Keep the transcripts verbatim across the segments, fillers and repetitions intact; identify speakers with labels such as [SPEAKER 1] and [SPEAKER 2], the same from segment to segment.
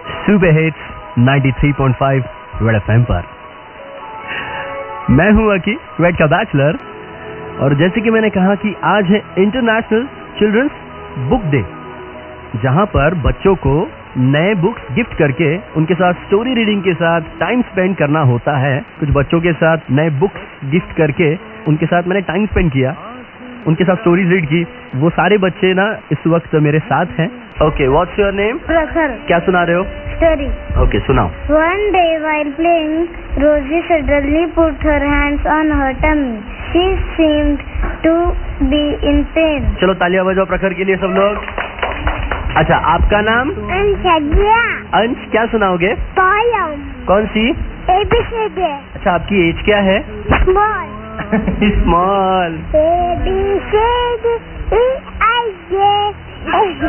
[SPEAKER 1] Super hits ninety three point five Red FM पर। मैं हूं अकी, रेड का बैचलर, और जैसे कि मैंने कहा कि आज है इंटरनेशनल चिल्ड्रंस बुक डे, जहां पर बच्चों को नए बुक्स गिफ्ट करके उनके साथ स्टोरी रीडिंग के साथ टाइम स्पेंड करना होता है। कुछ बच्चों के साथ नए बुक्स गिफ्ट करके उनके साथ मैंने टाइम स्पेंड किया, उनके साथ स्टोरीज रीड की। वो सारे बच्चे ना इस वक्त मेरे साथ हैं। Okay, what's your name?
[SPEAKER 2] Prakhar.
[SPEAKER 1] क्या सुना रहे हो?
[SPEAKER 2] Story.
[SPEAKER 1] ओके, सुनाओ।
[SPEAKER 2] One day while playing, Rosie suddenly put her hands on her tummy. She seemed to be in pain.
[SPEAKER 1] चलो तालियां बजाओ प्रखर के लिए सब लोग। अच्छा, आपका नाम?
[SPEAKER 2] अंशज्ञा।
[SPEAKER 1] अंश, क्या सुनाओगे?
[SPEAKER 2] Poem.
[SPEAKER 1] कौन सी?
[SPEAKER 2] A B C D.
[SPEAKER 1] अच्छा, आपकी एज क्या है?
[SPEAKER 2] Small.
[SPEAKER 1] Small.
[SPEAKER 2] A B C D E I J L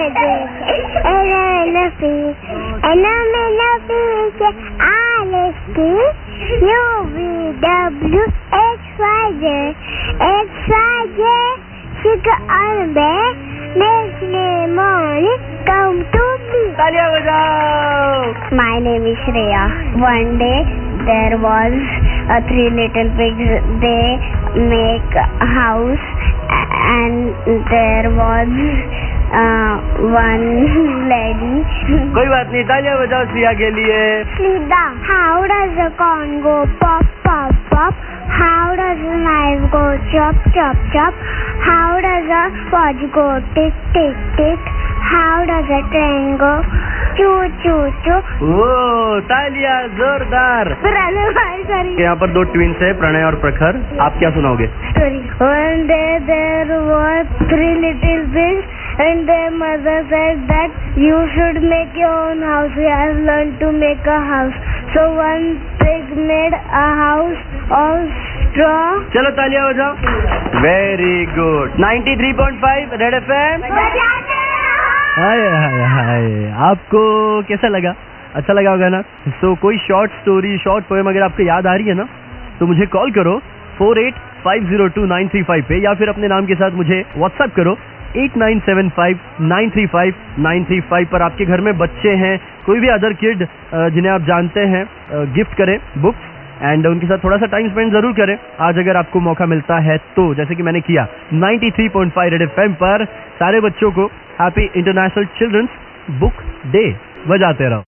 [SPEAKER 2] M N P L M N P R S T U V W X Y Z X Y Z Sugar on bed makes me morning come to me.
[SPEAKER 1] तालियां बजाओ।
[SPEAKER 2] My name is Shreya. One day there was uh, three little pigs. They make a house, and there was uh, one lady.
[SPEAKER 1] कोई बात नहीं, तालियां बजाओ श्रेया के लिए।
[SPEAKER 2] Sida, how does a corn go pop pop pop? How does a knife go chop chop chop? How does a watch go tick tick tick? How does a train go choo choo choo?
[SPEAKER 1] ओ, तालियां जोरदार।
[SPEAKER 2] Sorry.
[SPEAKER 1] यहाँ पर दो twins है, प्रणय और प्रखर। आप क्या सुनाओगे?
[SPEAKER 2] Story. One day there were three little pigs, and their mother said that you should make your own house. We have learned to make a house. So one pig made a house of straw.
[SPEAKER 1] चलो तालियां बजाओ। Very good. Ninety three point five Red FM. Hi hi hi, आपको कैसा लगा? अच्छा लगा होगा ना? तो so, कोई शॉर्ट स्टोरी, शॉर्ट पोएम अगर आपको याद आ रही है ना, तो मुझे कॉल करो four eight five zero two nine three five पे, या फिर अपने नाम के साथ मुझे व्हाट्सएप करो eight nine seven five nine three five nine three five पर। आपके घर में बच्चे हैं, कोई भी अदर किड जिन्हें आप जानते हैं, गिफ्ट करें बुक्स एंड उनके साथ थोड़ा सा टाइम स्पेंड जरूर करें आज अगर आपको मौका मिलता है तो, जैसे कि मैंने किया। Ninety three point five Red FM पर सारे बच्चों को happy international children's book day. बजाते रहो।